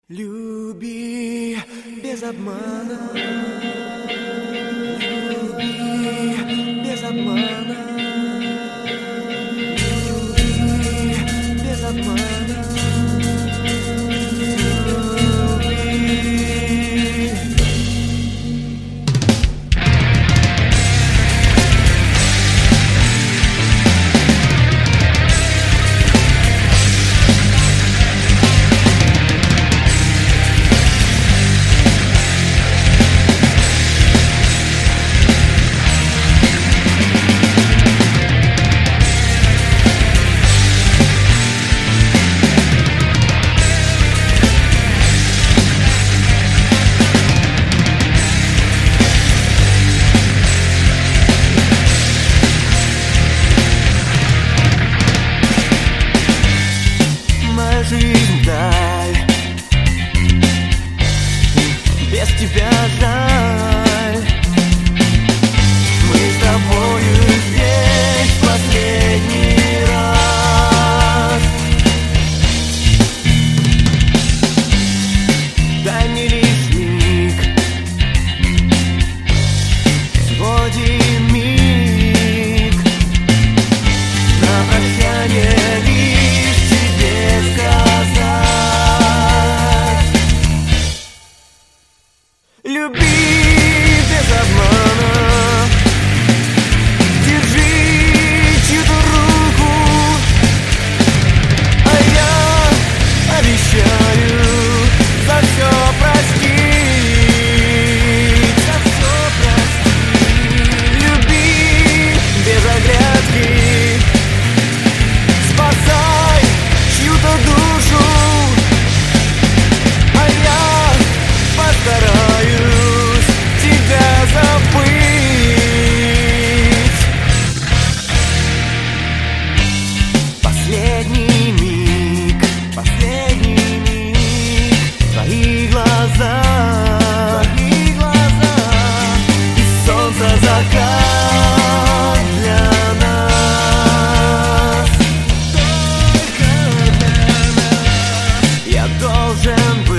Люби без обмана, люби без обмана, люби без обмана, люби. Жизнь даль, без тебя жаль. Мы с тобою здесь в последний раз. Дай мне лишь миг, всего один миг, на прощание лишь тебе сказать: люби без обмана, держи чью-то руку, а я обещаю за все простить, за все простить. Люби без оглядки, спасай чью-то душу, а я постараюсь тебя забыть. Последний миг, твои глаза, и солнце закат для нас, только для нас. Я должен быть